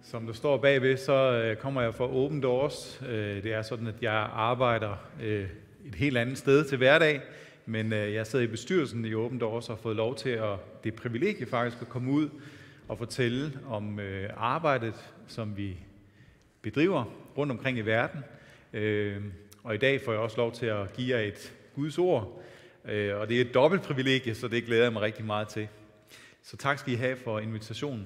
Som der står bagved, så kommer jeg fra Open Doors. Det er sådan, at jeg arbejder et helt andet sted til hverdag, men jeg sidder i bestyrelsen i Open Doors og har fået lov til det privilegie faktisk at komme ud og fortælle om arbejdet, som vi bedriver rundt omkring i verden. Og i dag får jeg også lov til at give jer et Guds ord, og det er et dobbelt privilegie, så det glæder jeg mig rigtig meget til. Så tak skal I have for invitationen.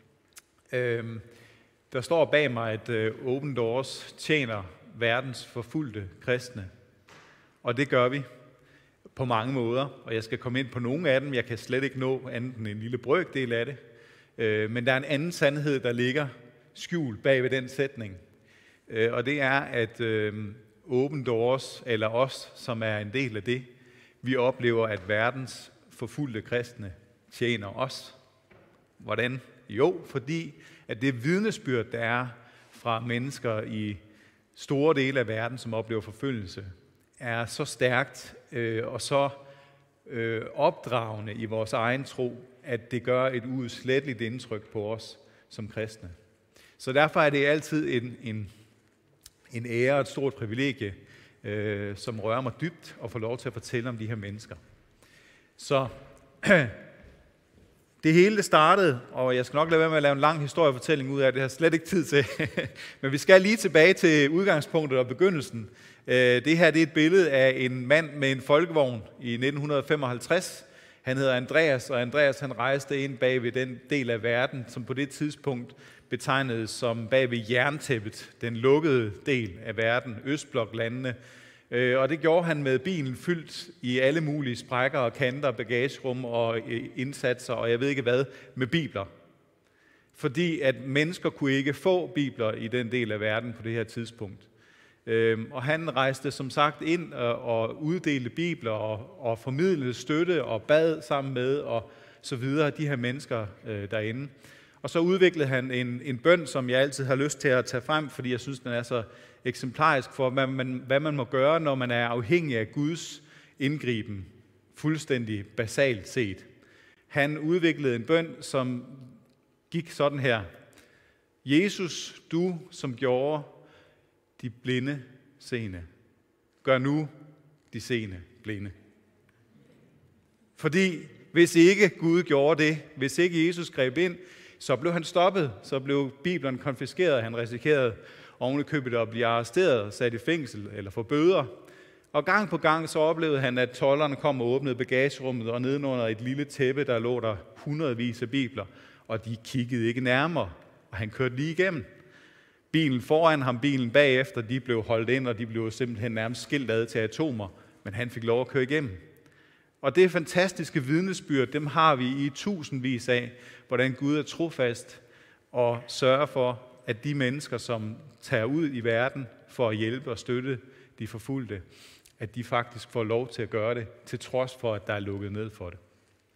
Der står bag mig, at Open Doors tjener verdens forfulgte kristne. Og det gør vi på mange måder, og jeg skal komme ind på nogle af dem. Jeg kan slet ikke nå andet end en lille brøkdel af det. Men der er en anden sandhed, der ligger skjult bag ved den sætning. Og det er, at Open Doors, eller os, som er en del af det, vi oplever, at verdens forfulgte kristne tjener os. Hvordan? Jo, fordi at det vidnesbyrd, der er fra mennesker i store dele af verden, som oplever forfølgelse, er så stærkt og så opdragende i vores egen tro, at det gør et uudsletteligt indtryk på os som kristne. Så derfor er det altid en ære og et stort privilegie, som rører mig dybt at få lov til at fortælle om de her mennesker. Så det hele startede, og jeg skal nok lade være med at lave en lang historiefortælling ud af det, jeg har slet ikke tid til. Men vi skal lige tilbage til udgangspunktet og begyndelsen. Det her det er et billede af en mand med en folkevogn i 1955. Han hedder Andreas, og Andreas han rejste ind bag ved den del af verden, som på det tidspunkt betegnedes som bag ved jerntæppet, den lukkede del af verden, Østbloklandene. Og det gjorde han med bilen fyldt i alle mulige sprækker og kanter, bagagerum og indsatser, og jeg ved ikke hvad, med bibler. Fordi at mennesker kunne ikke få bibler i den del af verden på det her tidspunkt. Og han rejste som sagt ind og uddelte bibler og formidlede støtte og bad sammen med og så videre de her mennesker derinde. Og så udviklede han en bøn, som jeg altid har lyst til at tage frem, fordi jeg synes, den er så eksemplarisk for, hvad man må gøre, når man er afhængig af Guds indgriben, fuldstændig basalt set. Han udviklede en bøn, som gik sådan her. Jesus, du som gjorde de blinde seende, gør nu de seende blinde. Fordi hvis ikke Gud gjorde det, hvis ikke Jesus greb ind, så blev han stoppet, så blev Bibelen konfiskeret, han risikerede ovenikøbet at blive arresteret, sat i fængsel eller få bøder. Og gang på gang så oplevede han, at tolderne kom og åbnede bagagerummet, og nedenunder et lille tæppe, der lå der hundredvis af bibler, og de kiggede ikke nærmere, og han kørte lige igennem. Bilen foran ham, bilen bagefter, de blev holdt ind, og de blev simpelthen nærmest skilt ad til atomer, men han fik lov at køre igennem. Og det fantastiske vidnesbyrd, dem har vi i tusindvis af, hvordan Gud er trofast og sørger for, at de mennesker, som tager ud i verden for at hjælpe og støtte de forfulgte, at de faktisk får lov til at gøre det, til trods for, at der er lukket ned for det.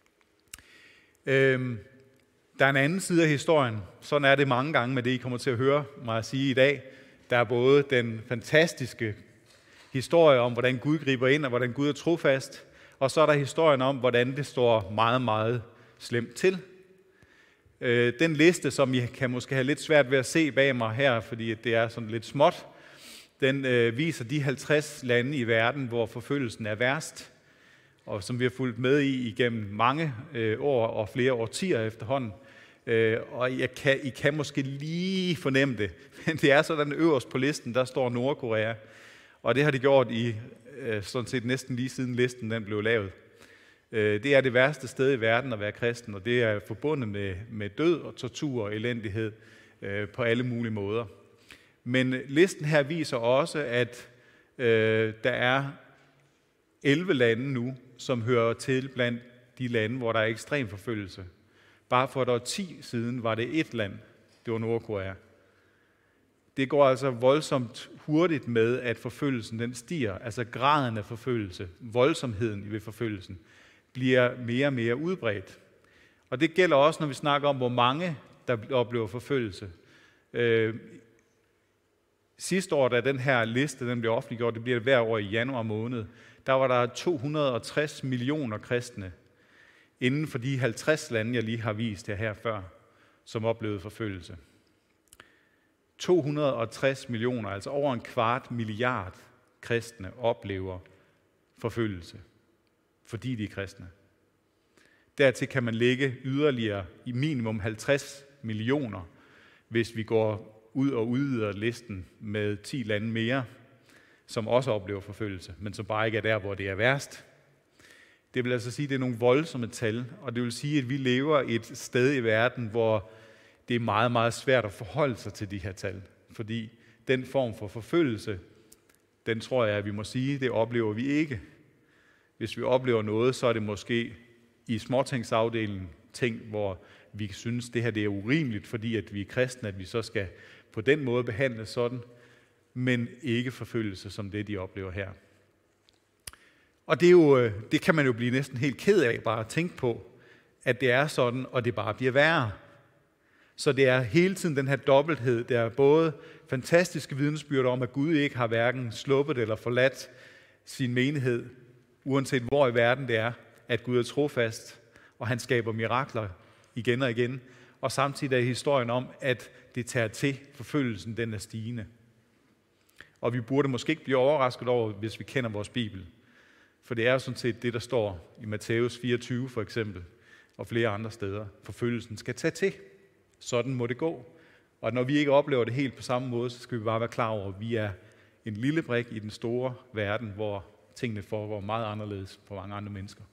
Der er en anden side af historien. Sådan er det mange gange med det, I kommer til at høre mig sige i dag. Der er både den fantastiske historie om, hvordan Gud griber ind, og hvordan Gud er trofast, og så er der historien om, hvordan det står meget, meget slemt til. Den liste, som I kan måske have lidt svært ved at se bag mig her, fordi det er sådan lidt småt, den viser de 50 lande i verden, hvor forfølgelsen er værst, og som vi har fulgt med i igennem mange år og flere årtier efterhånden. Og I kan måske lige fornemme det, men det er sådan øverst på listen, der står Nordkorea, og det har de gjort i sådan set næsten lige siden listen den blev lavet. Det er det værste sted i verden at være kristen, og det er forbundet med død og tortur og elendighed på alle mulige måder. Men listen her viser også, at der er 11 lande nu, som hører til blandt de lande, hvor der er ekstrem forfølgelse. Bare for et årti siden var det et land, det var Nordkorea. Det går altså voldsomt hurtigt med, at forfølgelsen den stiger, altså graden af forfølgelse, voldsomheden ved forfølgelsen, bliver mere og mere udbredt. Og det gælder også, når vi snakker om, hvor mange der oplever forfølgelse. Sidste år, da den her liste den blev offentliggjort, det bliver det hver år i januar måned, der var der 260 millioner kristne inden for de 50 lande, jeg lige har vist jer her før, som oplevede forfølgelse. 260 millioner, altså over 1/4 milliard kristne, oplever forfølgelse, fordi de er kristne. Dertil kan man lægge yderligere i minimum 50 millioner, hvis vi går ud og udvider listen med 10 lande mere, som også oplever forfølgelse, men som bare ikke er der, hvor det er værst. Det vil altså sige, at det er nogle voldsomme tal, og det vil sige, at vi lever et sted i verden, hvor det er meget, meget svært at forholde sig til de her tal. Fordi den form for forfølgelse, den tror jeg, at vi må sige, det oplever vi ikke. Hvis vi oplever noget, så er det måske i småtingsafdelingen ting, hvor vi synes, at det her det er urimeligt, fordi at vi er kristne, at vi så skal på den måde behandles sådan, men ikke forfølgelse som det, de oplever her. Og det kan man jo blive næsten helt ked af bare at tænke på, at det er sådan, og det bare bliver værre. Så det er hele tiden den her dobbelthed. Der er både fantastiske vidnesbyrd om, at Gud ikke har hverken sluppet eller forladt sin menighed, uanset hvor i verden det er, at Gud er trofast, og han skaber mirakler igen og igen. Og samtidig er historien om, at det tager til, forfølgelsen den er stigende. Og vi burde måske ikke blive overrasket over, hvis vi kender vores Bibel. For det er jo sådan set det, der står i Matthæus 24 for eksempel, og flere andre steder. Forfølgelsen skal tage til. Sådan må det gå. Og når vi ikke oplever det helt på samme måde, så skal vi bare være klar over, at vi er en lille brik i den store verden, hvor tingene foregår meget anderledes for mange andre mennesker.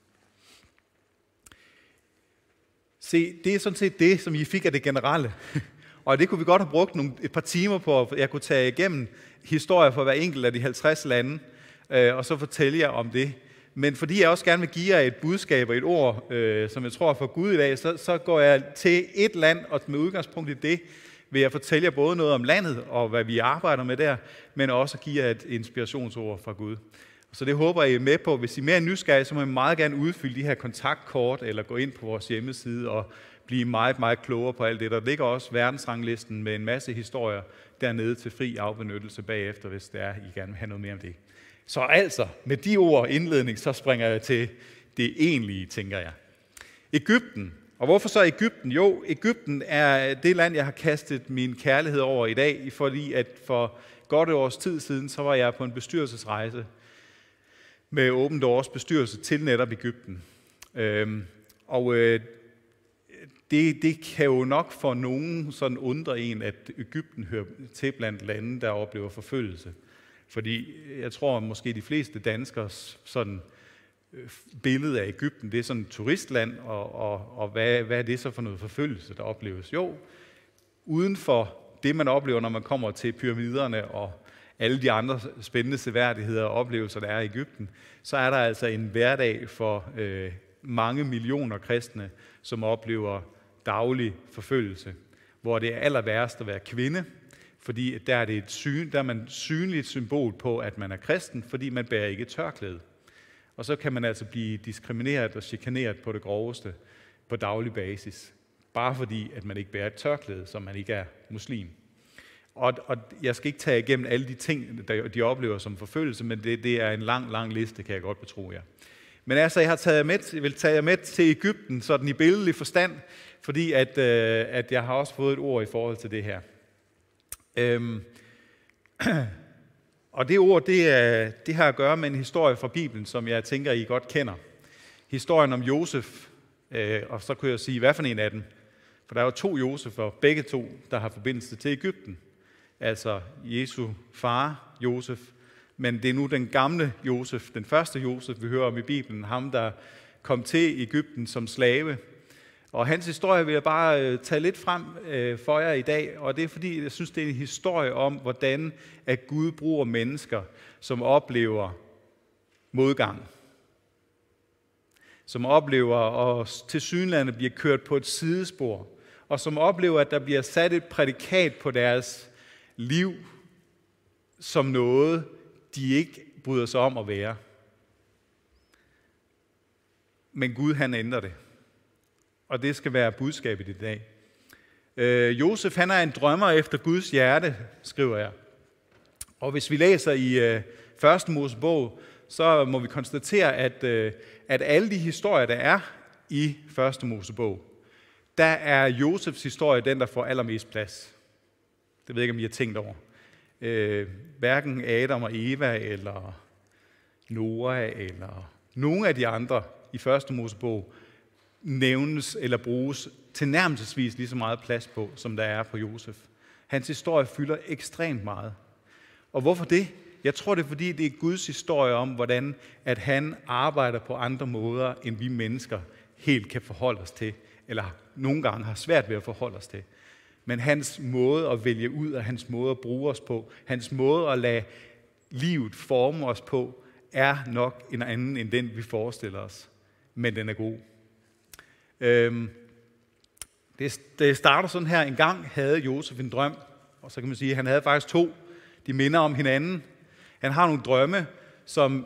Se, det er sådan set det, som I fik af det generelle. Og det kunne vi godt have brugt et par timer på, at jeg kunne tage igennem historier for hver enkelt af de 50 lande, og så fortælle jer om det. Men fordi jeg også gerne vil give jer et budskab og et ord, som jeg tror er for Gud i dag, så går jeg til et land, og med udgangspunkt i det vil jeg fortælle jer både noget om landet og hvad vi arbejder med der, men også give jer et inspirationsord fra Gud. Så det håber jeg er med på. Hvis I er mere nysgerrige, så må I meget gerne udfylde de her kontaktkort, eller gå ind på vores hjemmeside og blive meget, meget klogere på alt det. Der ligger også verdensranglisten med en masse historier dernede til fri afbenyttelse bagefter, hvis det er, I gerne vil have noget mere om det. Så altså, med de ord indledning, så springer jeg til det egentlige, tænker jeg. Egypten. Og hvorfor så Egypten? Jo, Egypten er det land, jeg har kastet min kærlighed over i dag, fordi at for godt et års tid siden, så var jeg på en bestyrelsesrejse med Open Doors bestyrelse til netop Egypten. Det kan jo nok for nogen sådan undre en, at Egypten hører til blandt lande, der oplever forfølgelse. Fordi jeg tror måske de fleste danskers sådan billede af Egypten, det er sådan et turistland, og hvad er det så for noget forfølgelse, der opleves? Jo, uden for det, man oplever, når man kommer til pyramiderne og alle de andre spændende seværdigheder og oplevelser, der er i Egypten, så er der altså en hverdag for mange millioner kristne, som oplever daglig forfølgelse, hvor det er aller værst at være kvinde, fordi der er man synligt symbol på, at man er kristen, fordi man bærer ikke tørklæde. Og så kan man altså blive diskrimineret og chikaneret på det groveste på daglig basis, bare fordi, at man ikke bærer et tørklæde, så man ikke er muslim. Og jeg skal ikke tage igennem alle de ting, de oplever som forfølgelse, men det er en lang, lang liste, kan jeg godt betro jer. Men altså, jeg vil tage jer med til Egypten, sådan i billedlig forstand, fordi at jeg har også fået et ord i forhold til det her. Og det ord, det har at gøre med en historie fra Bibelen, som jeg tænker, I godt kender. Historien om Josef, og så kunne jeg sige, hvad for en af dem? For der er jo 2 Josefer, begge 2, der har forbindelse til Egypten. Altså Jesu far, Josef, men det er nu den gamle Josef, den første Josef, vi hører om i Bibelen, ham der kom til Egypten som slave. Og hans historie vil jeg bare tage lidt frem for jer i dag, og det er fordi, jeg synes, det er en historie om, hvordan at Gud bruger mennesker, som oplever modgang. Som oplever og tilsyneladende bliver kørt på et sidespor, og som oplever, at der bliver sat et prædikat på deres liv, som noget, de ikke bryder sig om at være. Men Gud, han ændrer det. Og det skal være budskabet i dag. Josef, han er en drømmer efter Guds hjerte, skriver jeg. Og hvis vi læser i 1. Mosebog, så må vi konstatere, at alle de historier, der er i 1. Mosebog, der er Josefs historie den, der får allermest plads. Det ved jeg ikke, om I har tænkt over. Hverken Adam og Eva, eller Noah, eller nogen af de andre i første Mosebog nævnes eller bruges tilnærmelsesvis lige så meget plads på, som der er på Josef. Hans historie fylder ekstremt meget. Og hvorfor det? Jeg tror, det er, fordi det er Guds historie om, hvordan at han arbejder på andre måder, end vi mennesker helt kan forholde os til, eller nogle gange har svært ved at forholde os til. Men hans måde at vælge ud, og hans måde at bruge os på, hans måde at lade livet forme os på, er nok en anden end den, vi forestiller os. Men den er god. Det starter sådan her. En gang havde Josef en drøm, og så kan man sige, at han havde faktisk to. De minder om hinanden. Han har nogle drømme, som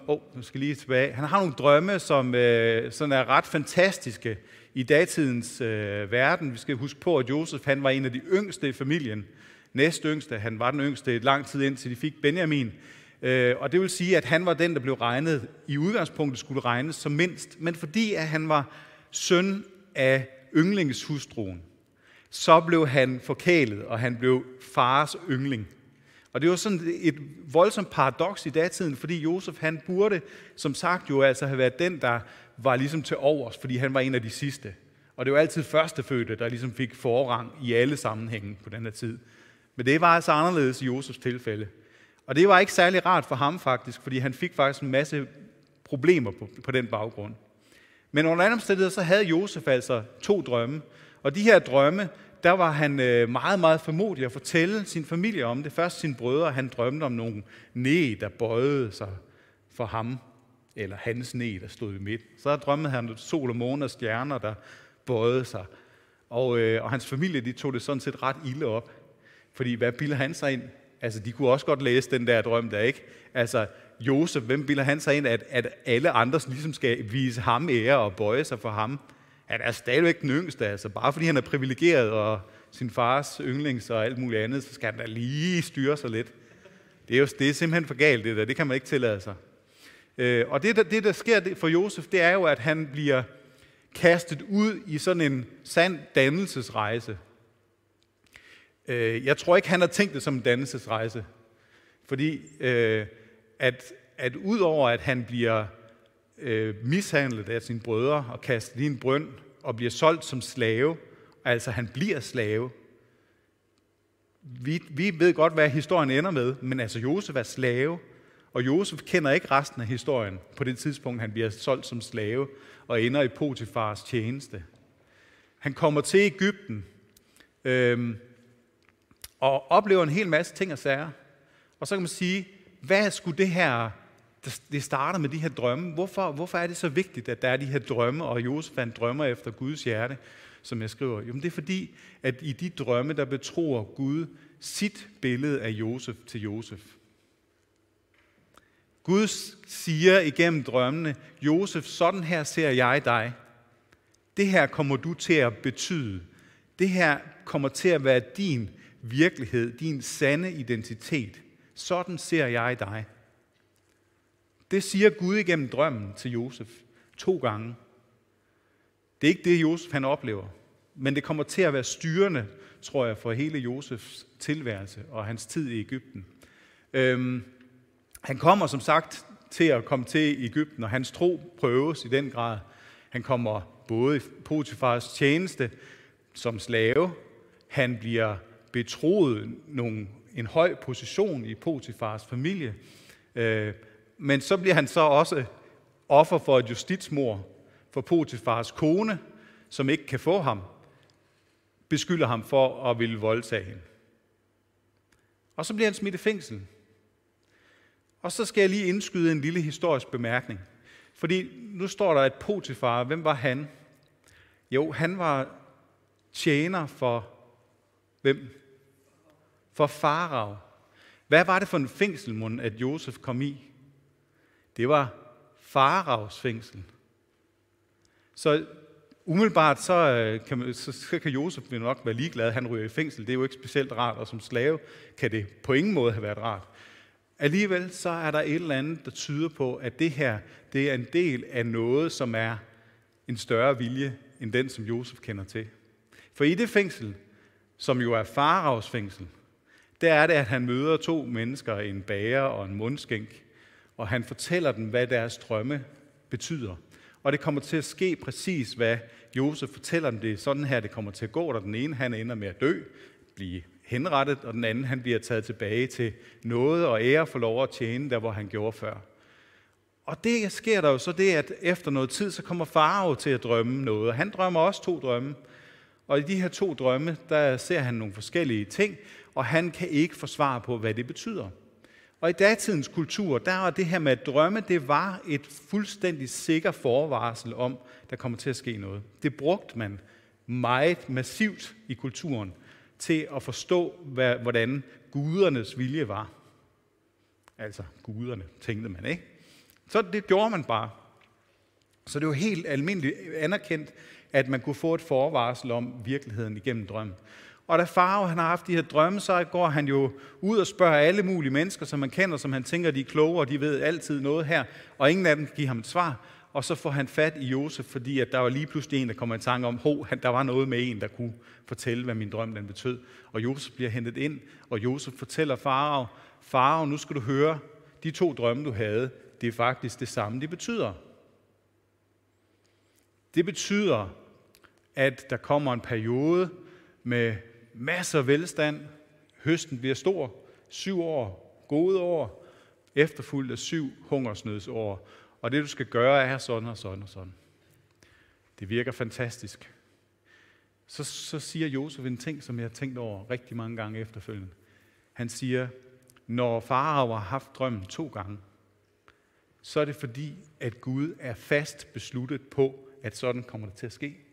sådan er ret fantastiske i datidens verden. Vi skal huske på, at Josef han var en af de yngste i familien. Næst yngste. Han var den yngste lang tid indtil de fik Benjamin. Og det vil sige, at han var den, der blev regnet, i udgangspunktet skulle regnes som mindst. Men fordi at han var søn af yndlingshustruen, så blev han forkælet, og han blev fars yndling. Og det var sådan et voldsomt paradoks i datiden, fordi Josef han burde, som sagt jo altså have været den, der var ligesom til overs, fordi han var en af de sidste. Og det var altid førstefødte, der ligesom fik forrang i alle sammenhænge på den her tid. Men det var altså anderledes i Josefs tilfælde. Og det var ikke særlig rart for ham faktisk, fordi han fik faktisk en masse problemer på den baggrund. Men under andre omstændigheder, så havde Josef altså to drømme. Og de her drømme, der var han meget, meget formodig at fortælle sin familie om det. Først sine brødre, han drømte om nogle næ, der bøjede sig for ham, eller hans næ, der stod i midt. Så drømmede han om sol og måne og stjerner, der bøjede sig. Og hans familie, de tog det sådan set ret ilde op. Fordi hvad bilder han sig ind? Altså, de kunne også godt læse den der drøm der, ikke? Altså, Josef, hvem bilder han sig ind, at alle andre ligesom skal vise ham ære og bøje sig for ham? Han er stadigvæk den yngste, altså. Bare fordi han er privilegeret og sin fars yndlings og alt muligt andet, så skal han da lige styre sig lidt. Det er simpelthen for galt, det der. Det kan man ikke tillade sig. Og det, der sker for Josef, det er jo, at han bliver kastet ud i sådan en sand dannelsesrejse. Jeg tror ikke, han har tænkt det som en dannelsesrejse. Fordi at udover at han bliver mishandlet af sine brødre og kastet i en brønd og bliver solgt som slave, altså han bliver slave. Vi ved godt, hvad historien ender med, men altså Josef er slave, og Josef kender ikke resten af historien på det tidspunkt, han bliver solgt som slave og ender i Potifars tjeneste. Han kommer til Egypten og oplever en hel masse ting og sager. Og så kan man sige, hvad skulle det her, det starter med de her drømme. Hvorfor er det så vigtigt, at der er de her drømme, og Josef han drømmer efter Guds hjerte, som jeg skriver? Jo, det er fordi, at i de drømme, der betror Gud sit billede af Josef til Josef. Gud siger igennem drømmene, Josef, sådan her ser jeg dig. Det her kommer du til at betyde. Det her kommer til at være din virkelighed, din sande identitet. Sådan ser jeg dig. Det siger Gud igennem drømmen til Josef 2 gange. Det er ikke det, Josef han oplever, men det kommer til at være styrende, tror jeg, for hele Josefs tilværelse og hans tid i Egypten. Han kommer som sagt til at komme til Egypten, og hans tro prøves i den grad. Han kommer både i Potifars tjeneste som slave, han bliver betroet en høj position i Potifars familie, men så bliver han så også offer for et justitsmord for Potifars kone, som ikke kan få ham, beskylder ham for at ville voldtage hende. Og så bliver han smidt i fængsel. Og så skal jeg lige indskyde en lille historisk bemærkning. Fordi nu står der, at Potifar, hvem var han? Jo, han var tjener for hvem? For farao. Hvad var det for en fængsel, at Josef kom i? Det var faraos fængsel. Så umiddelbart så kan Josef nok være ligeglad, han ryger i fængsel. Det er jo ikke specielt rart, og som slave kan det på ingen måde have været rart. Alligevel så er der et eller andet, der tyder på, at det her det er en del af noget, som er en større vilje, end den, som Josef kender til. For i det fængsel, som jo er faraos fængsel, der er det, at han møder 2 mennesker, en bager og en mundskænk, og han fortæller dem, hvad deres drømme betyder. Og det kommer til at ske præcis, hvad Josef fortæller dem. Det er sådan her, det kommer til at gå, og den ene han ender med at dø, blive henrettet, og den anden han bliver taget tilbage til nåde og ære for lov at tjene, der hvor han gjorde før. Og det sker der jo så det, at efter noget tid, så kommer Farao til at drømme noget, og han drømmer også 2 drømme. Og i de her 2 drømme, der ser han nogle forskellige ting, og han kan ikke få svar på, hvad det betyder. Og i datidens kultur, der var det her med at drømme, det var et fuldstændig sikker forvarsel om, der kommer til at ske noget. Det brugte man meget massivt i kulturen til at forstå, hvordan gudernes vilje var. Altså guderne, tænkte man, ikke? Så det gjorde man bare. Så det var helt almindeligt anerkendt, at man kunne få et forvarsel om virkeligheden igennem drømmen. Og da Farao han har haft de her drømme, så går han jo ud og spørger alle mulige mennesker, som man kender, som han tænker, de er kloge, og de ved altid noget her, og ingen af dem giver ham et svar. Og så får han fat i Josef, fordi at der var lige pludselig en, der kommer i tanke om, der var noget med en, der kunne fortælle, hvad min drøm den betød. Og Josef bliver hentet ind, og Josef fortæller Farao, nu skal du høre, de 2 drømme, du havde, det er faktisk det samme, de betyder. Det betyder, at der kommer en periode med masser af velstand, høsten bliver stor, 7 år, gode år, efterfulgt af 7 hungersnødsår. Og det du skal gøre er sådan og sådan og sådan. Det virker fantastisk. Så siger Josef en ting, som jeg har tænkt over rigtig mange gange efterfølgende. Han siger, når Farao har haft drømmen 2 gange, så er det fordi, at Gud er fast besluttet på, at sådan kommer det til at ske.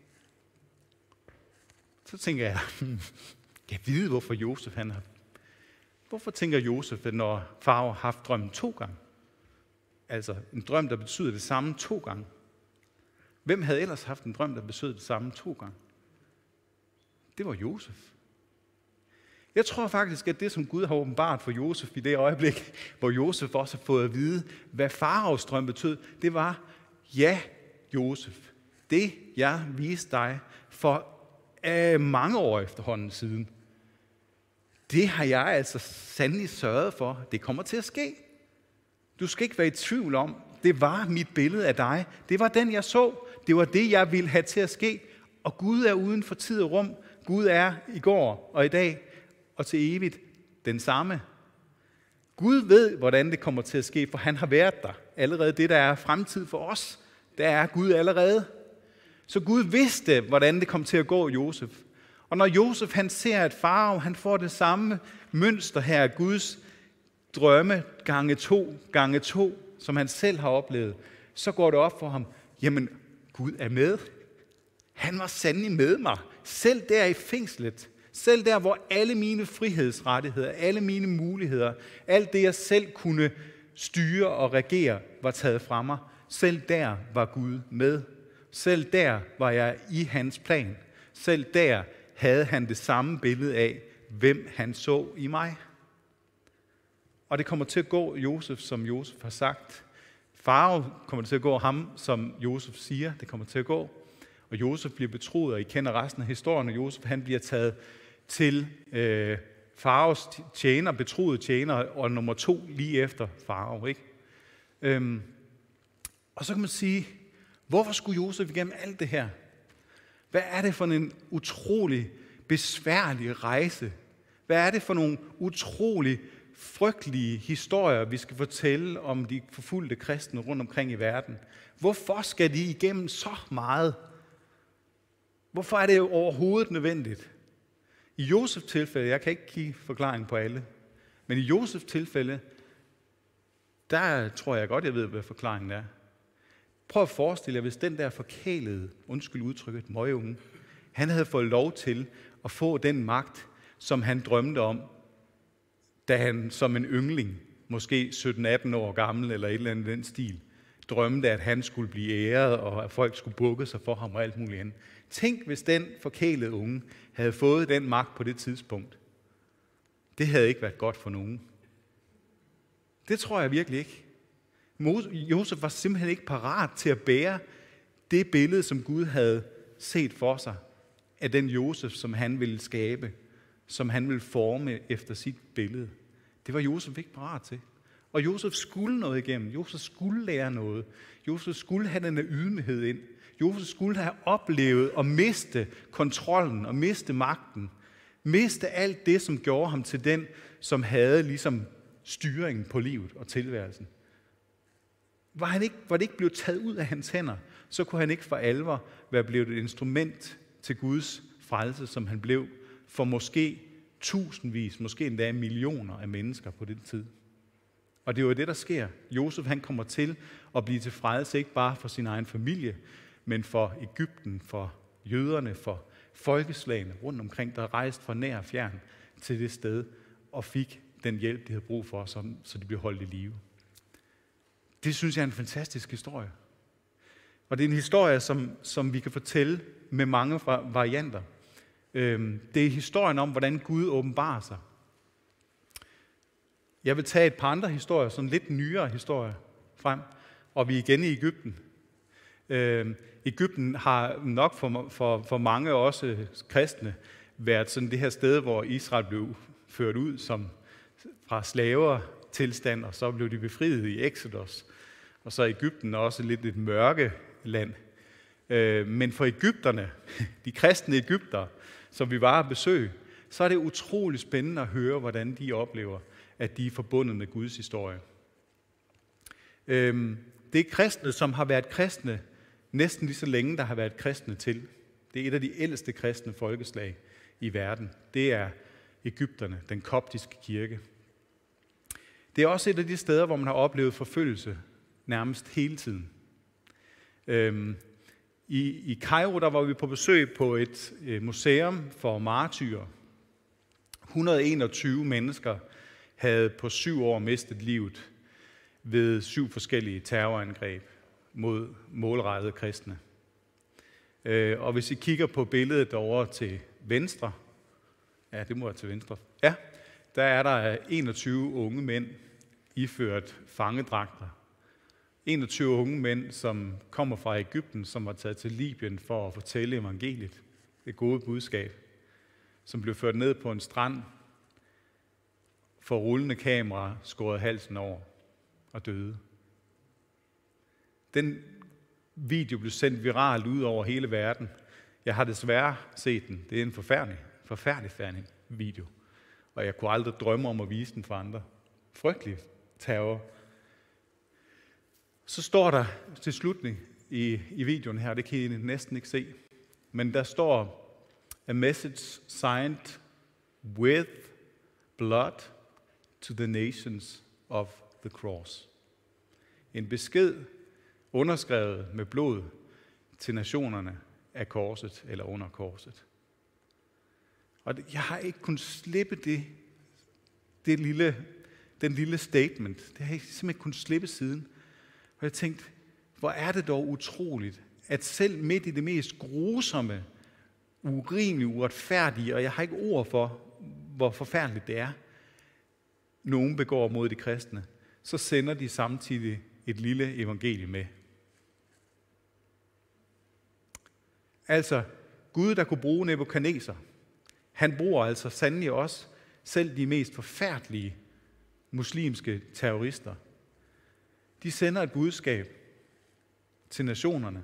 Så tænker jeg, jeg ved, hvorfor Josef han har. Hvorfor tænker Josef, at når Farao har haft drømmen 2 gange? Altså en drøm, der betyder det samme 2 gange. Hvem havde ellers haft en drøm, der betød det samme 2 gange? Det var Josef. Jeg tror faktisk, at det, som Gud har åbenbart for Josef i det øjeblik, hvor Josef også har fået at vide, hvad Faraos drøm betød, det var, ja, Josef, det jeg viste dig for mange år efterhånden siden, det har jeg altså sandelig sørget for, det kommer til at ske. Du skal ikke være i tvivl om, det var mit billede af dig. Det var den, jeg så. Det var det, jeg ville have til at ske. Og Gud er uden for tid og rum. Gud er i går og i dag og til evigt den samme. Gud ved, hvordan det kommer til at ske, for han har været der. Allerede det, der er fremtid for os, der er Gud allerede. Så Gud vidste, hvordan det kom til at gå Josef. Og når Josef han ser, at Farao han får det samme mønster her, Guds drømme gange to, som han selv har oplevet, så går det op for ham, jamen Gud er med. Han var sandelig med mig. Selv der i fængslet, selv der, hvor alle mine frihedsrettigheder, alle mine muligheder, alt det, jeg selv kunne styre og regere, var taget fra mig. Selv der var Gud med. Selv der var jeg i hans plan. Selv der havde han det samme billede af, hvem han så i mig. Og det kommer til at gå Josef, som Josef har sagt. Farao kommer til at gå ham, som Josef siger, det kommer til at gå. Og Josef bliver betroet, og I kender resten af historien, og Josef han bliver taget til Faraos tjener, betroede tjener, og nummer 2 lige efter Farao. Ikke? Og så kan man sige, hvorfor skulle Josef igennem alt det her? Hvad er det for en utrolig besværlig rejse? Hvad er det for nogle utrolig frygtelige historier, vi skal fortælle om de forfulgte kristne rundt omkring i verden? Hvorfor skal de igennem så meget? Hvorfor er det overhovedet nødvendigt? I Josefs tilfælde, jeg kan ikke give forklaring på alle, men i Josefs tilfælde, der tror jeg godt, jeg ved, hvad forklaringen er. Prøv at forestille jer, hvis den der forkælede, undskyld udtrykket, møgeunge, han havde fået lov til at få den magt, som han drømte om, da han som en yngling, måske 17-18 år gammel eller et eller andet den stil, drømte, at han skulle blive æret, og at folk skulle bukke sig for ham og alt muligt andet. Tænk, hvis den forkælede unge havde fået den magt på det tidspunkt. Det havde ikke været godt for nogen. Det tror jeg virkelig ikke. Josef var simpelthen ikke parat til at bære det billede, som Gud havde set for sig, af den Josef, som han ville skabe, som han ville forme efter sit billede. Det var Josef ikke parat til. Og Josef skulle noget igennem. Josef skulle lære noget. Josef skulle have den ydmyghed ind. Josef skulle have oplevet at miste kontrollen og miste magten. Miste alt det, som gjorde ham til den, som havde ligesom styringen på livet og tilværelsen. Var det ikke blevet taget ud af hans hænder, så kunne han ikke for alvor være blevet et instrument til Guds frelse, som han blev for måske tusindvis, måske endda millioner af mennesker på den tid. Og det er jo det, der sker. Josef, han kommer til at blive til frelse, ikke bare for sin egen familie, men for Egypten, for jøderne, for folkeslagene rundt omkring, der rejste fra nær og fjern til det sted og fik den hjælp, de havde brug for, så de blev holdt i live. Det synes jeg er en fantastisk historie. Og det er en historie, som vi kan fortælle med mange varianter. Det er historien om, hvordan Gud åbenbarer sig. Jeg vil tage et par andre historier, sådan lidt nyere historier frem, og vi er igen i Egypten. Egypten har nok for mange også kristne været sådan det her sted, hvor Israel blev ført ud som fra slaver tilstand, og så blev de befriet i Exodus. Og så er Egypten også lidt et mørke land. Men for egypterne, de kristne egyptere, som vi var at besøge, så er det utrolig spændende at høre, hvordan de oplever, at de er forbundet med Guds historie. Det er kristne, som har været kristne næsten lige så længe, der har været kristne til. Det er et af de ældste kristne folkeslag i verden. Det er egypterne, den koptiske kirke. Det er også et af de steder, hvor man har oplevet forfølgelse nærmest hele tiden. I Kairo, der var vi på besøg på et museum for martyrer. 121 mennesker havde på 7 år mistet livet ved 7 forskellige terrorangreb mod målrettede kristne. Og hvis I kigger på billedet derovre til venstre, ja, det må være til venstre, ja, der er der 21 unge mænd iført fangedragter. 21 unge mænd, som kommer fra Egypten, som var taget til Libyen for at fortælle evangeliet, det gode budskab, som blev ført ned på en strand, for rullende kamera skåret halsen over og døde. Den video blev sendt viralt ud over hele verden. Jeg har desværre set den. Det er en forfærdelig video. Og jeg kunne aldrig drømme om at vise den for andre. Frygtelig terror. Så står der til slutning i videoen her, det kan I næsten ikke se, men der står, a message signed with blood to the nations of the cross. En besked underskrevet med blod til nationerne af korset eller under korset. Og jeg har ikke kunnet slippe den lille statement. Det har jeg simpelthen ikke kunnet slippe siden. Og jeg tænkte, hvor er det dog utroligt, at selv midt i det mest grusomme, urimelige, uretfærdige, og jeg har ikke ord for, hvor forfærdeligt det er, nogen begår mod de kristne, så sender de samtidig et lille evangelie med. Altså, Gud, der kunne bruge Nebukadneser, han bruger altså sandelig også selv de mest forfærdelige muslimske terrorister. De sender et budskab til nationerne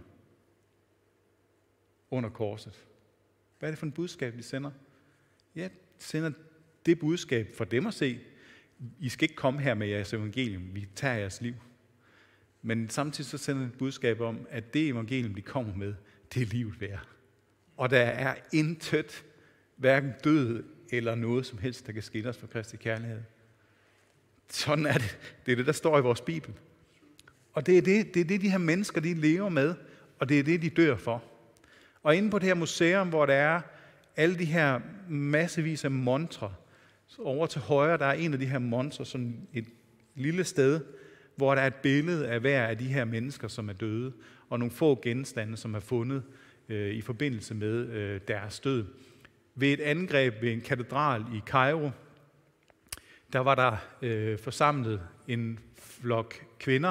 under korset. Hvad er det for et budskab, de sender? Ja, de sender det budskab for dem at se. I skal ikke komme her med jeres evangelium, vi tager jeres liv. Men samtidig så sender de et budskab om, at det evangelium, de kommer med, det er livet værd. Og der er intet, hverken død eller noget som helst, der kan skille os fra Kristi kærlighed. Sådan er det. Det er det, der står i vores Bibel. Og det er det, de her mennesker, de lever med, og det er det, de dør for. Og inde på det her museum, hvor der er alle de her massevis af montrer, så over til højre, der er en af de her montrer, sådan et lille sted, hvor der er et billede af hver af de her mennesker, som er døde, og nogle få genstande, som er fundet i forbindelse med deres død. Ved et angreb ved en katedral i Kairo, der var der forsamlet en flok kvinder,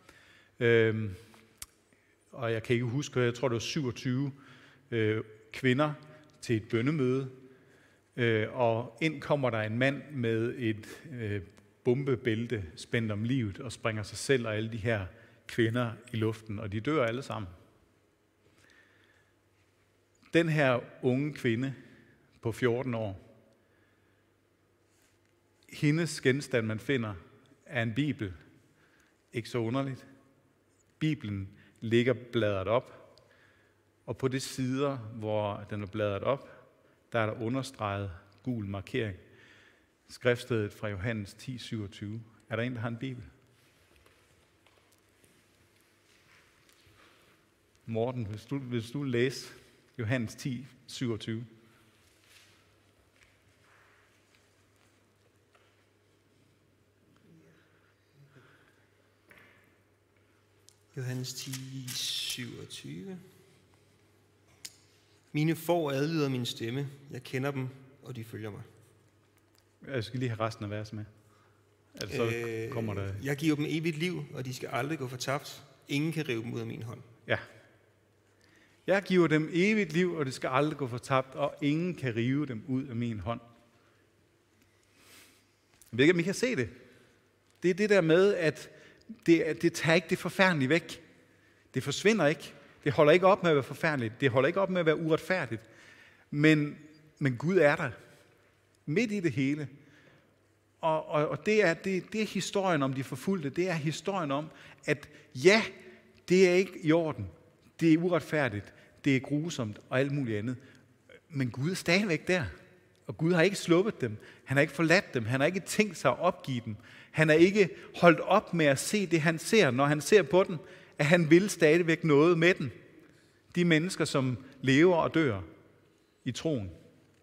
og jeg kan ikke huske, jeg tror det var 27 kvinder til et bønnemøde. og ind kommer der en mand med et bombebælte spændt om livet og springer sig selv og alle de her kvinder i luften, og de dør alle sammen. Den her unge kvinde på 14 år, hendes genstand, man finder, er en bibel. Ikke så underligt. Bibelen ligger bladret op, og på de sider, hvor den er bladret op, der er der understreget gul markering. Skriftstedet fra Johannes 10:27. Er der en, der har en bibel? Morten, hvis du læser Johannes 10:27. Johannes 10:27. Mine får adlyder min stemme. Jeg kender dem, og de følger mig. Jeg skal lige have resten af verset med. Altså, så kommer der... Jeg giver dem evigt liv, og de skal aldrig gå fortabt. Ingen kan rive dem ud af min hånd. Ja. Jeg giver dem evigt liv, og det skal aldrig gå fortabt, og ingen kan rive dem ud af min hånd. Jeg ved ikke, om I kan se det. Det er det der med, at det tager ikke det forfærdelige væk. Det forsvinder ikke. Det holder ikke op med at være forfærdeligt. Det holder ikke op med at være uretfærdigt. Men Gud er der. Midt i det hele. Og det er historien om de forfulgte. Det er historien om, at ja, det er ikke i orden. Det er uretfærdigt. Det er grusomt og alt muligt andet. Men Gud er stadigvæk der. Og Gud har ikke sluppet dem. Han har ikke forladt dem. Han har ikke tænkt sig at opgive dem. Han har ikke holdt op med at se det, han ser, når han ser på dem, at han vil stadigvæk noget med dem. De mennesker, som lever og dør i troen.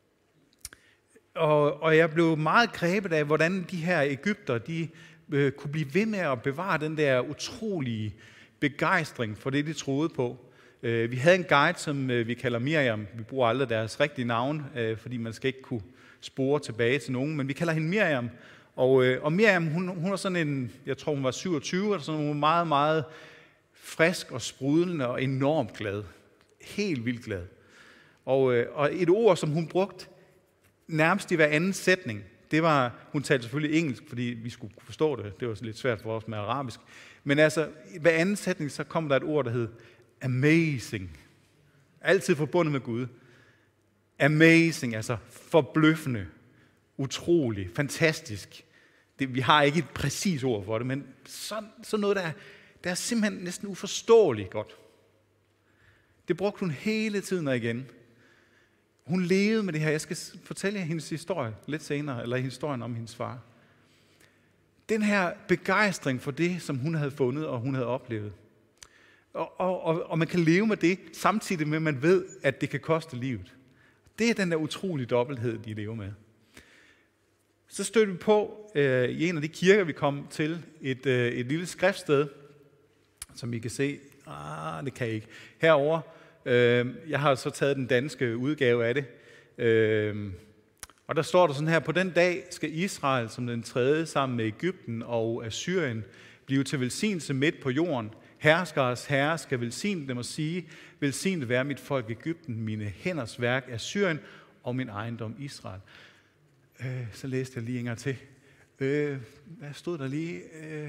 Og jeg blev meget grebet af, hvordan de her egypter, de kunne blive ved med at bevare den der utrolige begejstring for det, de troede på. Vi havde en guide, som vi kalder Miriam. Vi bruger aldrig deres rigtige navn, fordi man skal ikke kunne spore tilbage til nogen, men vi kalder hende Miriam. Og Miriam, hun er sådan en, jeg tror hun var 27, og sådan hun meget, meget frisk og sprudlende og enormt glad. Helt vildt glad. Og et ord, som hun brugte nærmest i hver anden sætning, det var, hun talte selvfølgelig engelsk, fordi vi skulle kunne forstå det. Det var lidt svært for os med arabisk. Men altså, i hver anden sætning, så kom der et ord, der hed amazing. Altid forbundet med Gud. Amazing, altså forbløffende, utrolig, fantastisk. Vi har ikke et præcis ord for det, men sådan noget, der er simpelthen næsten uforståeligt godt. Det brugte hun hele tiden og igen. Hun levede med det her. Jeg skal fortælle jer hendes historie lidt senere, eller historien om hendes far. Den her begejstring for det, som hun havde fundet og hun havde oplevet. Og man kan leve med det, samtidig med, at man ved, at det kan koste livet. Det er den der utrolige dobbelthed, de lever med. Så stødte vi på i en af de kirker, vi kom til, et lille skriftsted, som I kan se. Det kan I ikke. Herovre. Jeg har så taget den danske udgave af det. Og der står der sådan her: på den dag skal Israel som den tredje sammen med Egypten og Assyrien blive til velsignelse midt på jorden. Herskers herre skal velsigne dem og sige: velsignet være mit folk Egypten, mine hænders værk Assyrien og min ejendom Israel. Så læste jeg lige en gang til. Hvad stod der lige?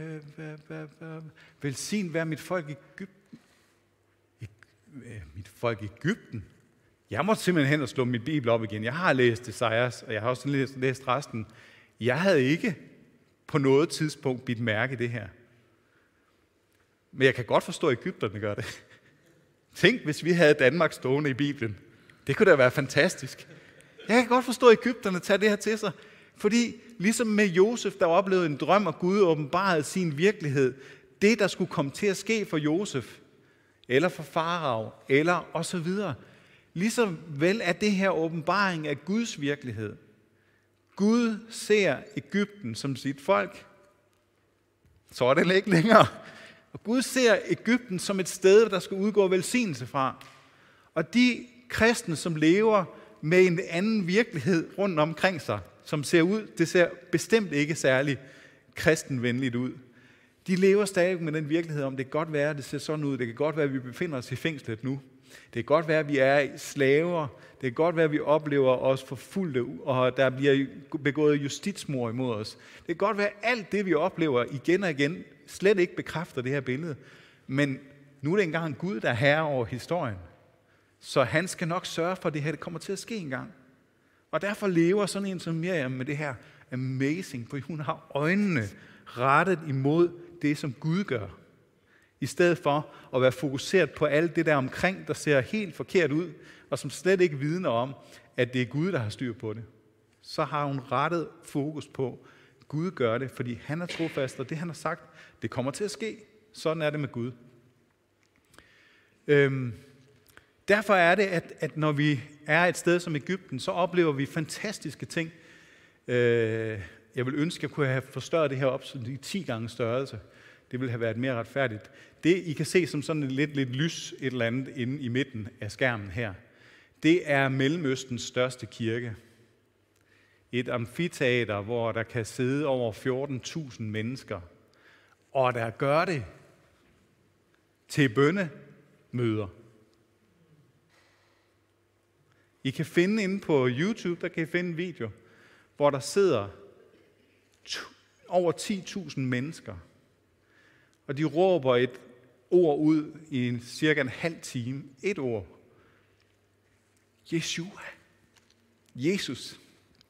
Velsignet være mit folk Egypten. Mit folk Egypten? Jeg måtte simpelthen hen og slå min bibel op igen. Jeg har læst Esajas, og jeg har også læst resten. Jeg havde ikke på noget tidspunkt bidt mærke i det her. Men jeg kan godt forstå, at Egypterne gør det. Tænk, hvis vi havde Danmark stående i Bibelen. Det kunne da være fantastisk. Jeg kan godt forstå, at Egypterne tager det her til sig. Fordi ligesom med Josef, der oplevede en drøm, og Gud åbenbarede sin virkelighed, det, der skulle komme til at ske for Josef, eller for Farao, eller og så videre. Ligesom vel er det her åbenbaring af Guds virkelighed. Gud ser Egypten som sit folk. Så er det ikke længere. Og Gud ser Egypten som et sted, der skal udgå velsignelse fra. Og de kristne, som lever med en anden virkelighed rundt omkring sig, som ser ud, det ser bestemt ikke særlig kristenvenligt ud. De lever stadig med den virkelighed om, det kan godt være, det ser sådan ud, det kan godt være, at vi befinder os i fængslet nu. Det kan godt være, at vi er slaver. Det kan godt være, at vi oplever os forfulgte, og der bliver begået justitsmord imod os. Det kan godt være, at alt det, vi oplever igen og igen, slet ikke bekræfter det her billede. Men nu er det engang Gud, der er herre over historien. Så han skal nok sørge for, at det her det kommer til at ske engang. Og derfor lever sådan en som Miriam med det her amazing, for hun har øjnene rettet imod det, som Gud gør. I stedet for at være fokuseret på alt det der omkring, der ser helt forkert ud, og som slet ikke vidner om, at det er Gud, der har styr på det. Så har hun rettet fokus på, at Gud gør det, fordi han er trofast, og det han har sagt, det kommer til at ske. Sådan er det med Gud. Derfor er det, at når vi er et sted som Egypten, så oplever vi fantastiske ting. Jeg vil ønske, at jeg kunne have forstørret det her op i 10 gange størrelse. Det ville have været mere retfærdigt. Det, I kan se som sådan lidt lys et eller andet inde i midten af skærmen her, det er Mellemøstens største kirke. Et amfiteater, hvor der kan sidde over 14.000 mennesker. Og der gør det til bønnemøder. I kan finde inde på YouTube, der kan I finde en video, hvor der sidder over 10.000 mennesker. Og de råber et ord ud i cirka en halv time. Et ord. Yeshua. Jesus.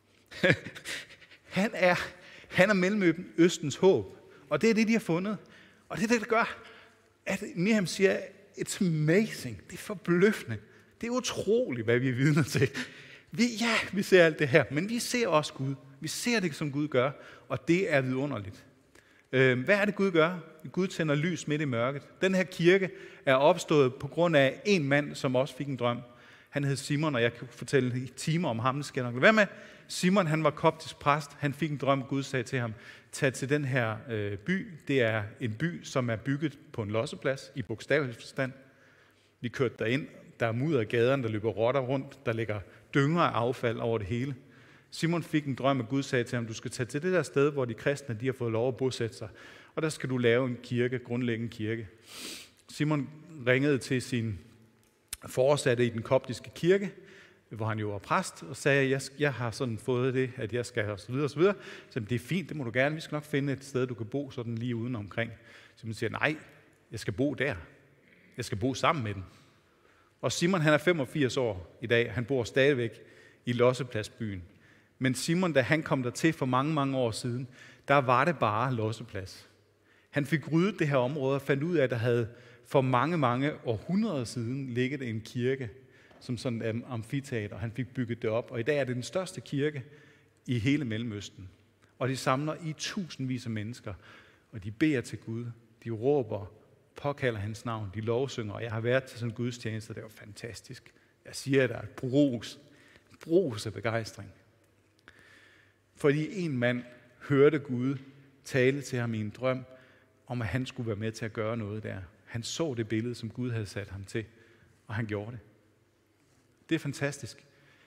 Han er Mellemøstens håb. Og det er det, de har fundet. Og det er det, der gør, at Miriam siger, it's amazing. Det er forbløffende. Det er utroligt, hvad vi er vidner til. Vi ser alt det her, men vi ser også Gud. Vi ser det, som Gud gør, og det er vidunderligt. Hvad er det, Gud gør? Gud tænder lys midt i mørket. Den her kirke er opstået på grund af en mand, som også fik en drøm. Han hed Simon, og jeg kan fortælle i timer om ham. Det skal jeg nok lade være med. Simon, han var koptisk præst. Han fik en drøm. Gud sagde til ham, tag til den her by. Det er en by, som er bygget på en losseplads i bogstavelig forstand. Vi kørte derind. Der er mudder i gaderne, der løber rotter rundt. Der ligger dynger af affald over det hele. Simon fik en drøm, og Gud sagde til ham, du skal tage til det der sted, hvor de kristne de har fået lov at bosætte sig. Og der skal du lave en kirke, grundlægge en kirke. Simon ringede til sin forsatte i den koptiske kirke, hvor han jo var præst, og sagde, jeg har sådan fået det, at jeg skal og så videre, og så videre. Så det er fint, det må du gerne. Vi skal nok finde et sted, du kan bo sådan lige uden omkring. Simon siger, nej, jeg skal bo der. Jeg skal bo sammen med den. Og Simon, han er 85 år i dag. Han bor stadigvæk i Lossepladsbyen. Men Simon, da han kom dertil for mange, mange år siden, der var det bare losseplads. Han fik ryddet det her område og fandt ud af, at der havde for mange, mange århundreder siden ligget en kirke, som sådan en amfiteater. Han fik bygget det op, og i dag er det den største kirke i hele Mellemøsten. Og de samler i tusindvis af mennesker, og de beder til Gud. De råber, påkalder hans navn, de lovsynger, og jeg har været til sådan en gudstjeneste, det var fantastisk. Jeg siger, at der er et brus af begejstring. Fordi en mand hørte Gud tale til ham i en drøm, om at han skulle være med til at gøre noget der. Han så det billede, som Gud havde sat ham til, og han gjorde det. Det er fantastisk.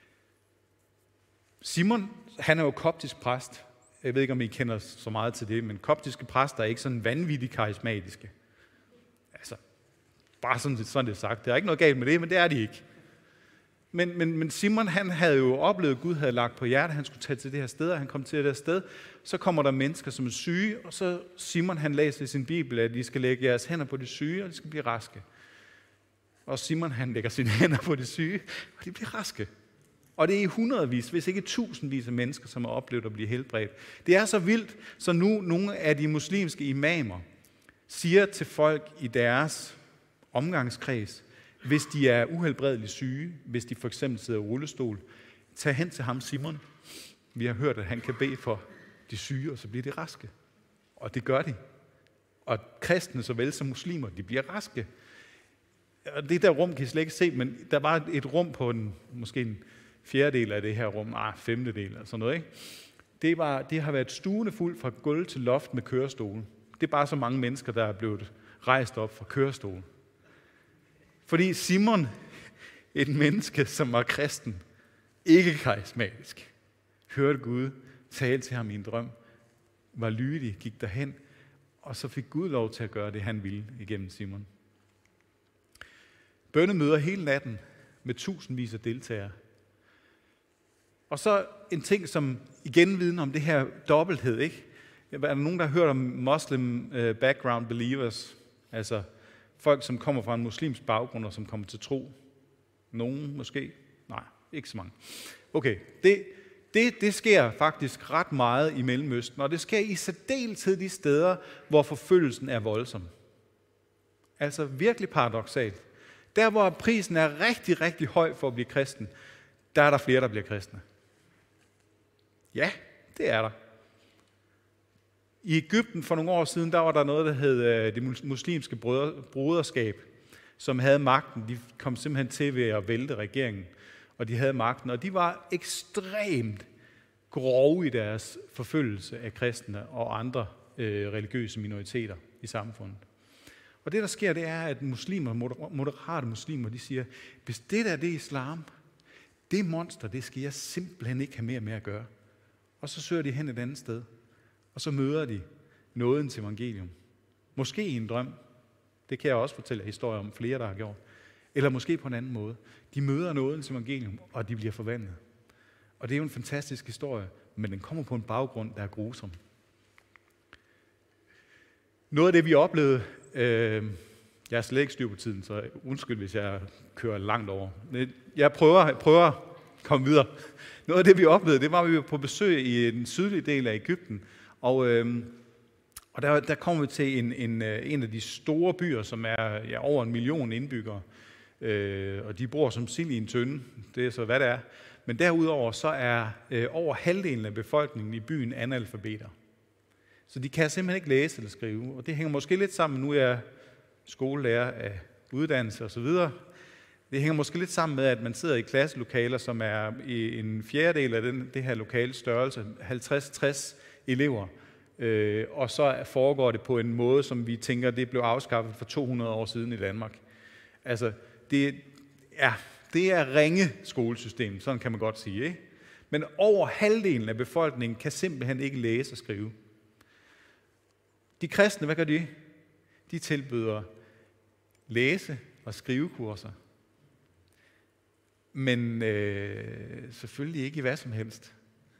Simon, han er jo koptisk præst. Jeg ved ikke, om I kender så meget til det, men koptiske præster er ikke sådan vanvittigt karismatiske. Altså, bare sådan det sagt. Der er ikke noget galt med det, men det er de ikke. Men Simon, han havde jo oplevet, at Gud havde lagt på hjertet, at han skulle tage til det her sted, og han kom til det her sted. Så kommer der mennesker, som er syge, og så Simon, han læser i sin bibel, at de skal lægge jeres hænder på de syge, og de skal blive raske. Og Simon, han lægger sine hænder på de syge, og de bliver raske. Og det er i hundredvis, hvis ikke tusindvis af mennesker, som har oplevet at blive helbredt. Det er så vildt, så nu nogle af de muslimske imamer siger til folk i deres omgangskreds, hvis de er uhelbredeligt syge, hvis de for eksempel sidder i rullestol, tag hen til ham Simon. Vi har hørt, at han kan bede for de syge, og så bliver de raske. Og det gør de. Og kristne såvel som muslimer, de bliver raske. Og det der rum kan I slet ikke se, men der var et rum på måske en fjerdedel af det her rum, femtedel eller sådan noget, ikke? Det har været stuende fuld fra gulv til loft med kørestol. Det er bare så mange mennesker, der er blevet rejst op fra kørestolen. Fordi Simon, et menneske, som var kristen, ikke karismatisk, hørte Gud tale til ham i en drøm, var lydig, gik derhen, og så fik Gud lov til at gøre det, han ville igennem Simon. Bønnemøder hele natten med tusindvis af deltagere. Og så en ting, som igen vidner om det her dobbelthed, ikke? Er der nogen, der har hørt om Muslim background believers? Altså folk, som kommer fra en muslimsk baggrund og som kommer til tro. Nogen måske? Nej, ikke så mange. Okay, det sker faktisk ret meget i Mellemøsten, og det sker i særdeleshed de steder, hvor forfølgelsen er voldsom. Altså virkelig paradoksalt. Der, hvor prisen er rigtig, rigtig høj for at blive kristen, der er der flere, der bliver kristne. Ja, det er der. I Egypten for nogle år siden, der var der noget, der hed det muslimske broderskab, som havde magten. De kom simpelthen til ved at vælte regeringen, og de havde magten. Og de var ekstremt grove i deres forfølgelse af kristne og andre religiøse minoriteter i samfundet. Og det, der sker, det er, at muslimer, moderate muslimer, de siger, hvis det der, det er islam, det monster, det skal jeg simpelthen ikke have mere med at gøre. Og så søger de hen et andet sted, og så møder de nådens evangelium. Måske i en drøm. Det kan jeg også fortælle historier om flere, der har gjort. Eller måske på en anden måde. De møder nådens evangelium, og de bliver forvandlet. Og det er jo en fantastisk historie, men den kommer på en baggrund, der er grusom. Noget af det, vi oplevede, jeg er slet ikke styr på tiden, så undskyld, hvis jeg kører langt over. Jeg prøver at komme videre. Noget af det, vi oplevede, det var, at vi var på besøg i den sydlige del af Egypten, og der kom vi til en af de store byer, som er over 1 million indbyggere, og de bor som sild i en tønde, det er så hvad det er. Men derudover så er over halvdelen af befolkningen i byen analfabeter. Så de kan simpelthen ikke læse eller skrive, og det hænger måske lidt sammen, nu er jeg skolelærer af uddannelse osv. Det hænger måske lidt sammen med, at man sidder i klasselokaler, som er i en fjerdedel af det her lokale størrelse, 50-60 elever, og så foregår det på en måde, som vi tænker, det blev afskaffet for 200 år siden i Danmark. Altså, det er ringe skolesystem, sådan kan man godt sige, ikke? Men over halvdelen af befolkningen kan simpelthen ikke læse og skrive. De kristne, hvad gør de? De tilbyder læse- og skrivekurser. Men selvfølgelig ikke i hvad som helst.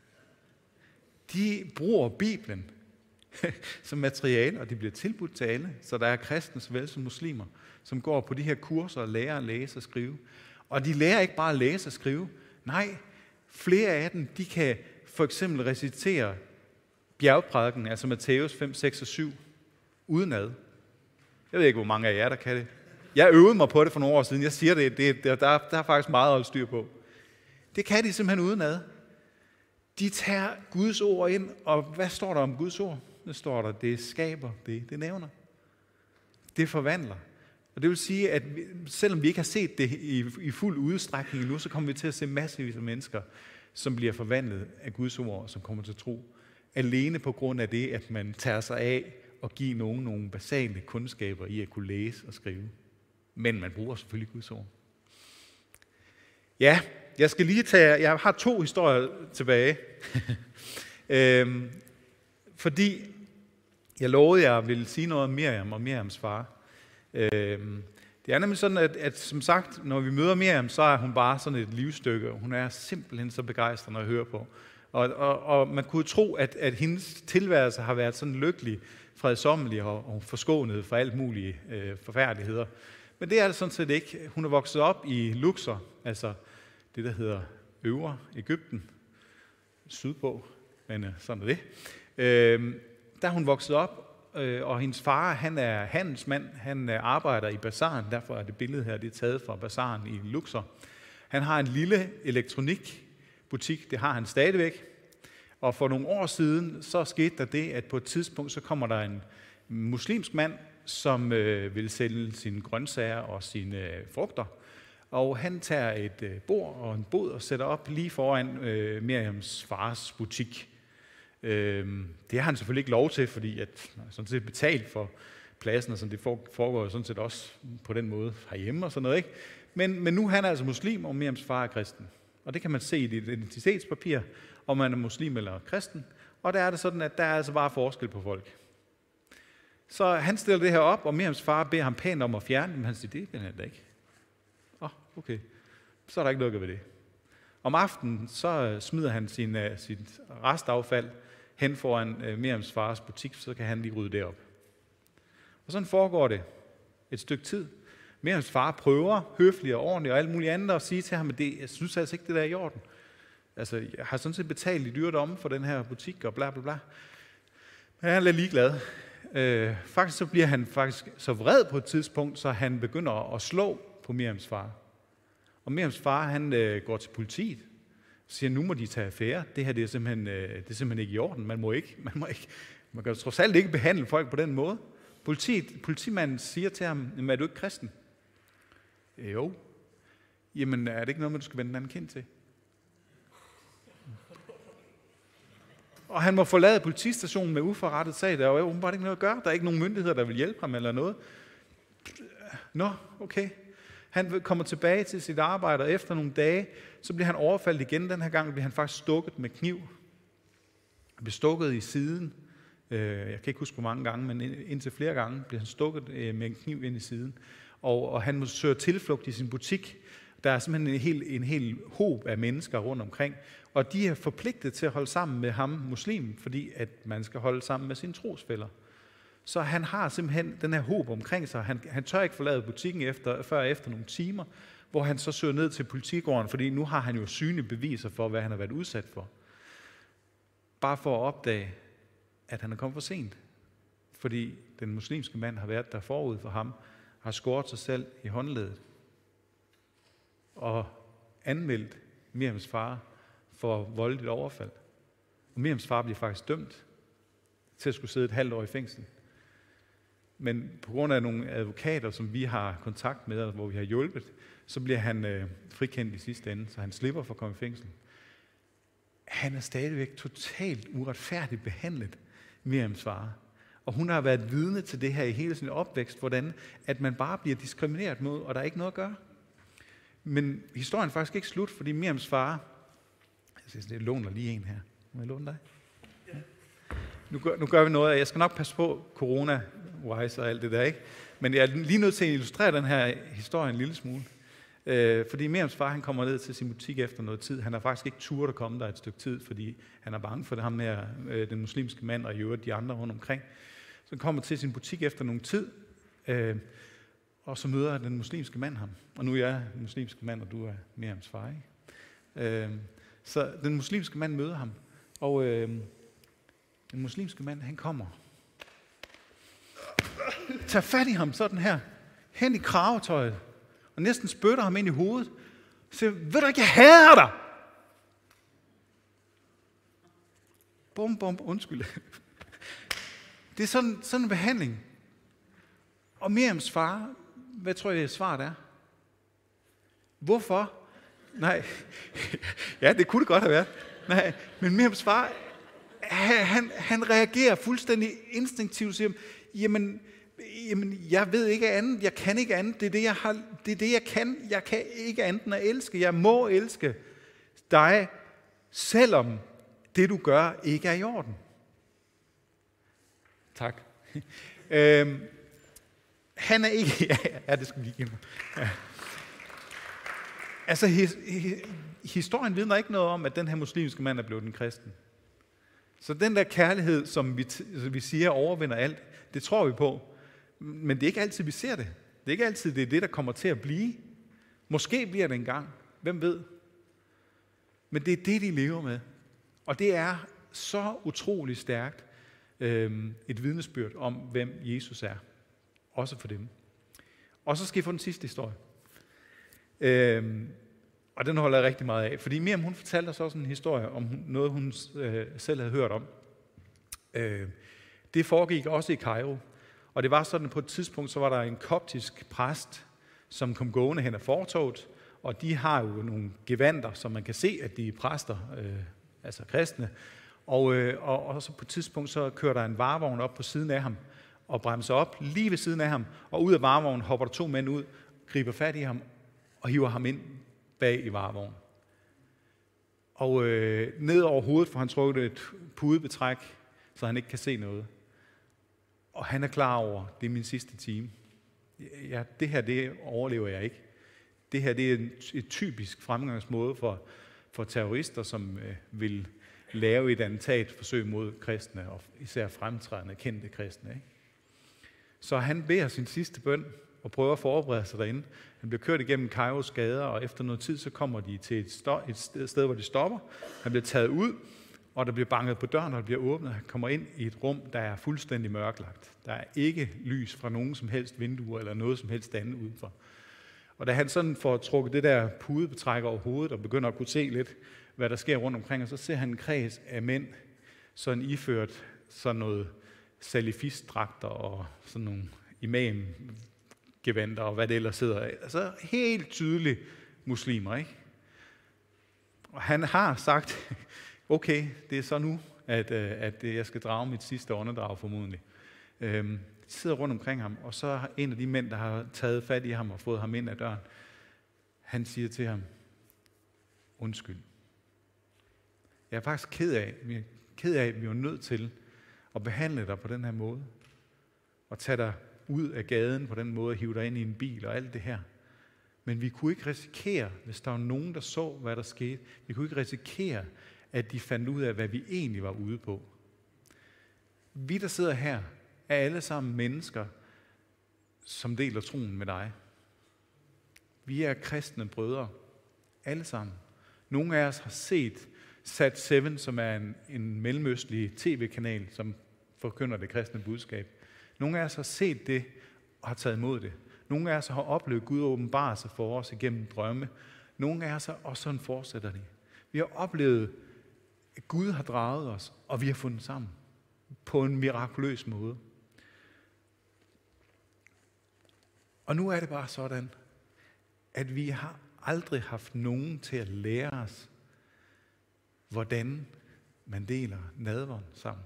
De bruger Bibelen som materiale, og de bliver tilbudt til alle, så der er kristne såvel som muslimer, som går på de her kurser og lærer at læse og skrive. Og de lærer ikke bare at læse og skrive. Nej, flere af dem, de kan for eksempel recitere bjergprædiken, altså Matthæus 5, 6 og 7, udenad. Jeg ved ikke, hvor mange af jer, der kan det. Jeg øvede mig på det for nogle år siden. Jeg siger det, der er faktisk meget at holde styr på. Det kan de simpelthen udenad. De tager Guds ord ind, og hvad står der om Guds ord? Der står der, det skaber, det nævner. Det forvandler. Og det vil sige, at selvom vi ikke har set det i fuld udstrækning endnu, så kommer vi til at se massevis af mennesker, som bliver forvandlet af Guds ord, som kommer til tro. Alene på grund af det, at man tager sig af og giver nogen nogle basale kundskaber i at kunne læse og skrive. Men man bruger selvfølgelig Guds ord. Ja, jeg har 2 historier tilbage. Fordi jeg lovede, at jeg ville sige noget om Miriam og Miriams far. Det er nemlig sådan, at som sagt, når vi møder Miriam, så er hun bare sådan et livsstykke. Hun er simpelthen så begejstrende at høre på. Og man kunne tro, at hendes tilværelse har været sådan lykkelig, fredsommelig og forskånet for alt mulige forfærdeligheder. Men det er det sådan set ikke. Hun er vokset op i Luxor, altså det, der hedder Øvre Egypten, sydpå, men sådan er det. Der er hun vokset op, og hendes far, han er handelsmand, han arbejder i bazaren, derfor er det billede her, det er taget fra bazaren i Luxor. Han har en lille elektronikbutik, det har han stadigvæk, og for nogle år siden, så skete der det, at på et tidspunkt, så kommer der en muslimsk mand, som vil sælge sine grøntsager og sine frugter, og han tager et bord og en bod og sætter op lige foran Miriams fars butik. Det har han selvfølgelig ikke lov til, fordi at sådan set betalt for pladsen, og sådan det foregår sådan set også på den måde herhjemme og sådan noget, ikke? Men nu han er altså muslim, og Miriams far er kristen. Og det kan man se i dit identitetspapir, om man er muslim eller kristen. Og der er det sådan, at der er altså bare forskel på folk. Så han stiller det her op, og Miriams far beder ham pænt om at fjerne dem. Han siger, det vil han da ikke. okay. Så er der ikke noget ved det. Om aftenen, så smider han sit restaffald hen foran Miriams fars butik, så kan han lige rydde det op. Og sådan foregår det et stykke tid. Miriams far prøver høfligt og ordentligt og alt muligt andet at sige til ham, at jeg synes altså ikke, det der er i orden. Altså, jeg har sådan set betalt i dyredomme for den her butik og bla bla bla. Men han er lidt ligeglad. Faktisk så bliver han så vred på et tidspunkt, så han begynder at slå på Miriams far. Og Miriams far, han går til politiet og siger, nu må de tage affære. Det her det er simpelthen ikke i orden. Man kan trods alt ikke behandle folk på den måde. Politimanden siger til ham, er du ikke kristen? Jo. Jamen, er det ikke noget, man skal vende den anden kind til? Og han må forlade politistationen med uforrettet sag. Der er jo åbenbart ikke noget at gøre. Der er ikke nogen myndigheder, der vil hjælpe ham eller noget. Nå, okay. Han kommer tilbage til sit arbejde, og efter nogle dage, så bliver han overfaldet igen. Den her gang bliver han faktisk stukket med kniv. Han bliver stukket i siden. Jeg kan ikke huske, hvor mange gange, men indtil flere gange bliver han stukket med en kniv ind i siden. Og han må søge tilflugt i sin butik. Der er simpelthen en hel hob af mennesker rundt omkring. Og de er forpligtet til at holde sammen med ham, muslim, fordi at man skal holde sammen med sine trosfæller. Så han har simpelthen den her håb omkring sig. Han tør ikke forlade butikken før efter nogle timer, hvor han så søger ned til politigården, fordi nu har han jo synlige beviser for, hvad han har været udsat for. Bare for at opdage, at han er kommet for sent. Fordi den muslimske mand har været der forud for ham, har skåret sig selv i håndledet og anmeldt Miriams far for voldeligt overfald. Og Miriams far bliver faktisk dømt til at skulle sidde et halvt år i fængsel. Men på grund af nogle advokater, som vi har kontakt med, og hvor vi har hjulpet, så bliver han frikendt i sidste ende, så han slipper for at komme i fængsel. Han er stadigvæk totalt uretfærdigt behandlet, Miriams far. Og hun har været vidne til det her i hele sin opvækst, hvordan at man bare bliver diskrimineret mod, og der er ikke noget at gøre. Men historien er faktisk ikke slut, fordi Miriams far, jeg låner lige en her. Må jeg låne dig? Ja. Nu gør vi noget, jeg skal nok passe på corona-wise og alt det der, ikke? Men jeg er lige nødt til at illustrere den her historie en lille smule. Fordi Miriams far, han kommer ned til sin butik efter noget tid. Han har faktisk ikke turde at komme der et stykke tid, fordi han er bange for det ham her, den muslimske mand og i øvrigt de andre rundt omkring. Så han kommer til sin butik efter nogle tid, og så møder den muslimske mand ham. Og nu er jeg den muslimske mand, og du er Miriams far, ikke? Så den muslimske mand møder ham, og den muslimske mand, han kommer. Tager fat i ham sådan her, hen i kravetøjet, og næsten spytter ham ind i hovedet, og siger, ved du ikke, jeg hader dig! Bum, undskyld. Det er sådan en behandling. Og Miriams far, hvad tror jeg svaret er? Hvorfor? Nej, ja, det kunne det godt have været. Nej, men Miriams far, han reagerer fuldstændig instinktivt og siger, jamen, jeg ved ikke andet, jeg kan ikke andet, det er det, jeg kan. Jeg kan ikke andet end at elske. Jeg må elske dig, selvom det, du gør, ikke er i orden. Tak. Han er ikke... Ja, det skal vi give mig. Ja. Altså, historien vidner ikke noget om, at den her muslimske mand er blevet en kristen. Så den der kærlighed, som vi siger overvinder alt, det tror vi på. Men det er ikke altid, vi ser det. Det er ikke altid, det er det, der kommer til at blive. Måske bliver det engang. Hvem ved? Men det er det, de lever med. Og det er så utrolig stærkt et vidnesbyrd om, hvem Jesus er. Også for dem. Og så skal I få den sidste historie. Og den holder jeg rigtig meget af. Fordi Miriam, hun fortalte os også en historie om noget, hun selv havde hørt om. Det foregik også i Kairo. Og det var sådan, på et tidspunkt, så var der en koptisk præst, som kom gående hen ad fortovet. Og de har jo nogle gevanter, så man kan se, at de er præster, altså kristne. Og så på et tidspunkt, så kører der en varevogn op på siden af ham, og bremser op lige ved siden af ham. Og ud af varevognen hopper der 2 mænd ud, griber fat i ham, og hiver ham ind bag i varevognen. Og ned over hovedet får han trukket et pudebetræk, så han ikke kan se noget. Og han er klar over, det er min sidste time. Ja, det her, det overlever jeg ikke. Det her det er et typisk fremgangsmåde for terrorister, som vil lave et attentatforsøg mod kristne, og især fremtrædende kendte kristne. Ikke? Så han beder sin sidste bøn og prøver at forberede sig derinde. Han bliver kørt igennem Kairos gader, og efter noget tid, så kommer de til et sted, hvor de stopper. Han bliver taget ud, og der bliver banket på døren, og der bliver åbnet. Han kommer ind i et rum, der er fuldstændig mørklagt. Der er ikke lys fra nogen som helst vinduer, eller noget som helst andet udenfor. Og da han sådan får trukket det der pudebetræk over hovedet, og begynder at kunne se lidt, hvad der sker rundt omkring, og så ser han en kreds af mænd, sådan iført sådan noget salafistdragter og sådan nogle imamgevanter og hvad det ellers sidder af. Altså helt tydeligt muslimer, ikke? Og han har sagt, okay, det er så nu, at jeg skal drage mit sidste åndedrag formodentlig. De sidder rundt omkring ham, og så er en af de mænd, der har taget fat i ham og fået ham ind ad døren, han siger til ham, undskyld. Jeg er faktisk ked af, at vi er nødt til at behandle dig på den her måde, og tage dig ud af gaden på den måde, og hive dig ind i en bil og alt det her. Men vi kunne ikke risikere, hvis der var nogen, der så, hvad der skete, vi kunne ikke risikere, at de fandt ud af, hvad vi egentlig var ude på. Vi, der sidder her, er alle sammen mennesker, som deler troen med dig. Vi er kristne brødre, alle sammen. Nogle af os har set Sat7, som er en mellemøstlig tv-kanal, som forkynder det kristne budskab. Nogle af os har set det og har taget imod det. Nogle af os har oplevet Gud åbenbare sig for os igennem drømme. Nogle af os har, og sådan fortsætter de. Vi har oplevet, at Gud har draget os, og vi har fundet sammen på en mirakuløs måde. Og nu er det bare sådan, at vi har aldrig haft nogen til at lære os, hvordan man deler nadveren sammen.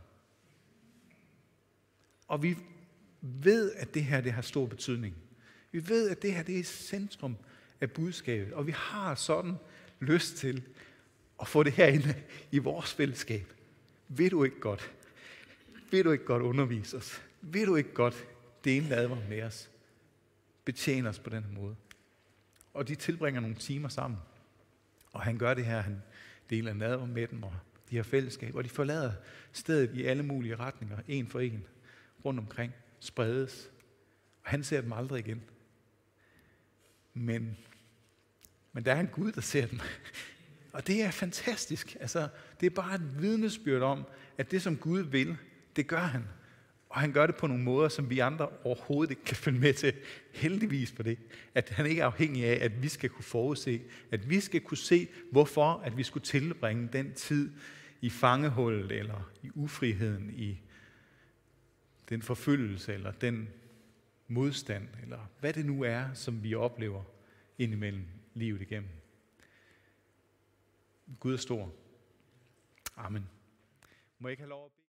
Og vi ved, at det her det har stor betydning. Vi ved, at det her det er centrum af budskabet, og vi har sådan lyst til at få det her ind i vores fællesskab. Vil du ikke godt? Vil du ikke godt undervise os? Vil du ikke godt dele nadveren med os? Betjene os på den måde. Og de tilbringer nogle timer sammen. Og han gør det her, han deler nadver med dem, og de har fællesskab, og de forlader stedet i alle mulige retninger, en for en, rundt omkring, spredes. Og han ser dem aldrig igen. Men der er en Gud, der ser dem. Og det er fantastisk. Altså, det er bare et vidnesbyrd om, at det, som Gud vil, det gør han. Og han gør det på nogle måder, som vi andre overhovedet ikke kan følge med til. Heldigvis for det. At han ikke er afhængig af, at vi skal kunne forudse. At vi skal kunne se, hvorfor at vi skulle tilbringe den tid i fangehullet, eller i ufriheden, i den forfølgelse, eller den modstand, eller hvad det nu er, som vi oplever indimellem livet igennem. Gud er stor. Amen. Må jeg ikke have lov at